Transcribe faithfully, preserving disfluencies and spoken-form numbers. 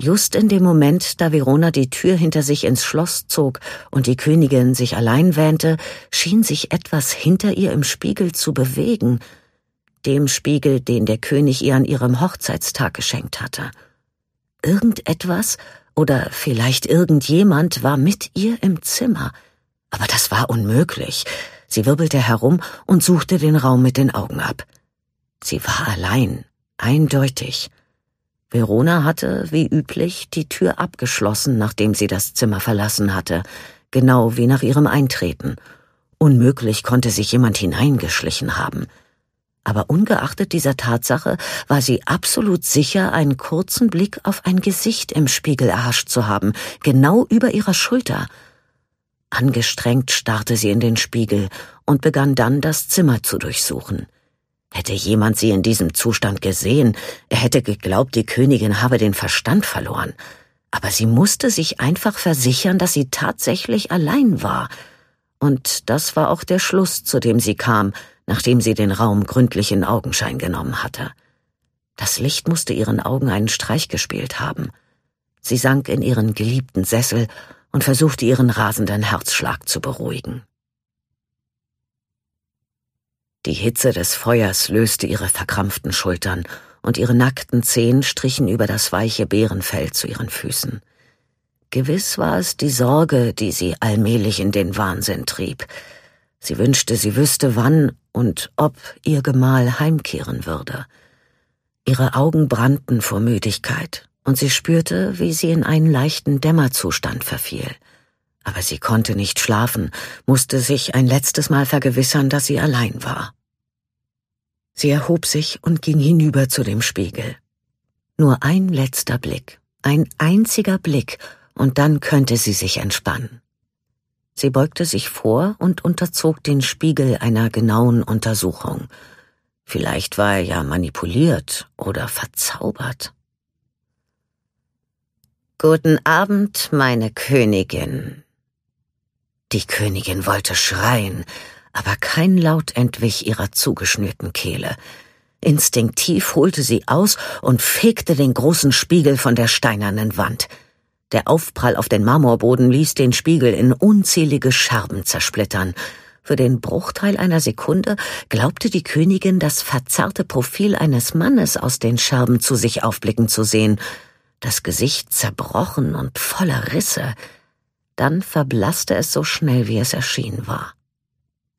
Just in dem Moment, da Verona die Tür hinter sich ins Schloss zog und die Königin sich allein wähnte, schien sich etwas hinter ihr im Spiegel zu bewegen, dem Spiegel, den der König ihr an ihrem Hochzeitstag geschenkt hatte. Irgendetwas oder vielleicht irgendjemand war mit ihr im Zimmer, aber das war unmöglich. Sie wirbelte herum und suchte den Raum mit den Augen ab. Sie war allein, eindeutig. Verona hatte, wie üblich, die Tür abgeschlossen, nachdem sie das Zimmer verlassen hatte, genau wie nach ihrem Eintreten. Unmöglich konnte sich jemand hineingeschlichen haben. Aber ungeachtet dieser Tatsache war sie absolut sicher, einen kurzen Blick auf ein Gesicht im Spiegel erhascht zu haben, genau über ihrer Schulter. Angestrengt starrte sie in den Spiegel und begann dann, das Zimmer zu durchsuchen. Hätte jemand sie in diesem Zustand gesehen, er hätte geglaubt, die Königin habe den Verstand verloren. Aber sie musste sich einfach versichern, dass sie tatsächlich allein war. Und das war auch der Schluss, zu dem sie kam, nachdem sie den Raum gründlich in Augenschein genommen hatte. Das Licht musste ihren Augen einen Streich gespielt haben. Sie sank in ihren geliebten Sessel und versuchte, ihren rasenden Herzschlag zu beruhigen. Die Hitze des Feuers löste ihre verkrampften Schultern, und ihre nackten Zehen strichen über das weiche Beerenfell zu ihren Füßen. Gewiss war es die Sorge, die sie allmählich in den Wahnsinn trieb. Sie wünschte, sie wüsste, wann und ob ihr Gemahl heimkehren würde. Ihre Augen brannten vor Müdigkeit, und sie spürte, wie sie in einen leichten Dämmerzustand verfiel. Aber sie konnte nicht schlafen, musste sich ein letztes Mal vergewissern, dass sie allein war. Sie erhob sich und ging hinüber zu dem Spiegel. Nur ein letzter Blick, ein einziger Blick, und dann könnte sie sich entspannen. Sie beugte sich vor und unterzog den Spiegel einer genauen Untersuchung. Vielleicht war er ja manipuliert oder verzaubert. »Guten Abend, meine Königin.« Die Königin wollte schreien, aber kein Laut entwich ihrer zugeschnürten Kehle. Instinktiv holte sie aus und fegte den großen Spiegel von der steinernen Wand. Der Aufprall auf den Marmorboden ließ den Spiegel in unzählige Scherben zersplittern. Für den Bruchteil einer Sekunde glaubte die Königin, das verzerrte Profil eines Mannes aus den Scherben zu sich aufblicken zu sehen, das Gesicht zerbrochen und voller Risse. Dann verblasste es so schnell, wie es erschienen war.